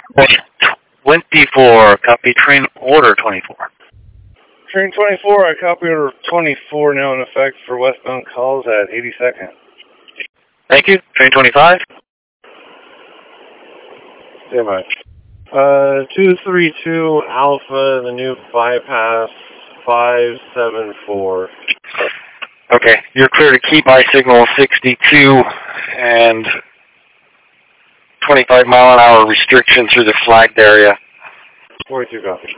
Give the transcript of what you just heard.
24, copy train order 24. Train 24, I copy order 24 now in effect for westbound calls at 82nd. Thank you. Train 25. Stand by. 232 Alpha, the new bypass 574. Okay, you're clear to keep by signal 62 and 25 mile an hour restriction through the flagged area. 42 copy.